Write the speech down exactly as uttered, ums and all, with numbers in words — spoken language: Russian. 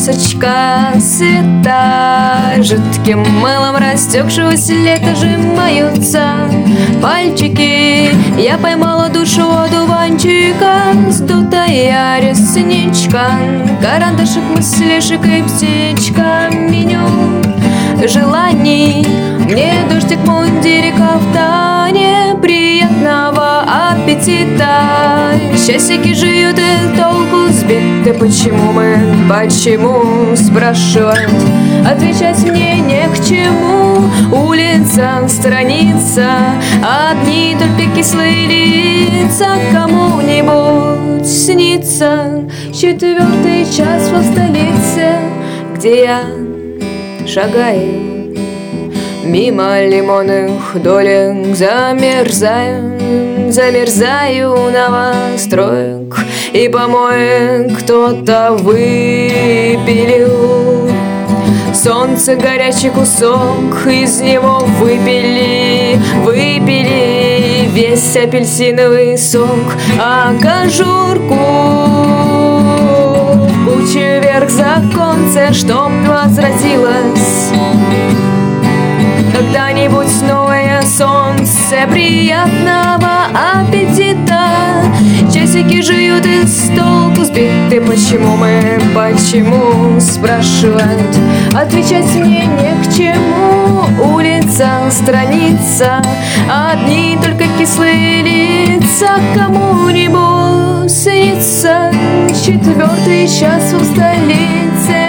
полосочка света, жидким мылом растекшегося лета сжимаются пальчики. Я поймала душу одуванчика, сдутая ресничка, карандашик, мыслишек и птичка, меню желаний. Мне дождик в мундире, кафтане, приятного аппетита. Часики жуют и толку сбиты. Почему мы, почему, спрашивают, отвечать мне не к чему. Улица, страница, одни только кислые лица. Кому-нибудь снится четвертый час в столице, где я шагаю мимо лимонных долек, замерзаю, замерзаю новостроек и помоек. Кто-то выпилил солнце горячий кусок, из него выпили, выпили весь апельсиновый сок, а кожурку кучу вверх законце, чтоб возвратилась когда-нибудь новое солнце. Приятного аппетита. Часики жуют и с толку сбиты. Почему мы, почему, спрашивают, отвечать мне не к чему. Улица, страница, одни только кислые лица. Кому-нибудь снится четвертый час в столице,